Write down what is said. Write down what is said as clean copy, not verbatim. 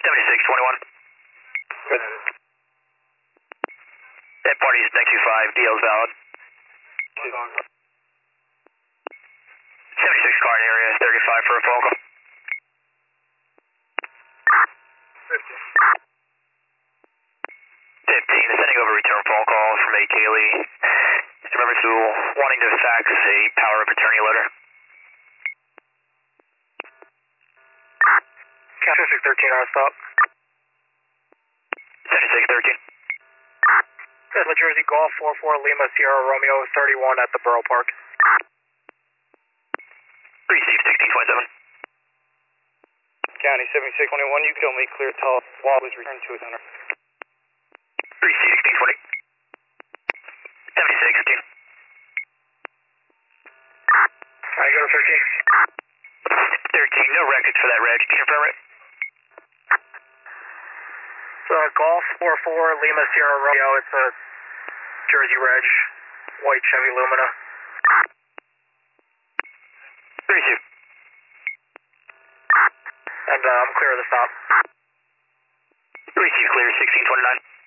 7621. Good. 10 parties, 925, DL's valid. 76 car in area, 35 for a phone call. 15, sending over return phone call from A. Kaylee. Remember to wanting to fax a power of attorney letter. 7613 on stop. 7613. Tesla Jersey Golf 44 Lima Sierra Romeo 31 at the Borough Park. Receive 1627. County 7621, you kill me, clear tall. Wall was returned to his owner. Receive 1620. 7613. Alright, go to 13, no records for that reg. Can you confirm it? Golf 44 Lima Sierra Romeo, it's a Jersey Reg, white Chevy Lumina. Receive. And I'm clear of the stop. Receive clear, 1629.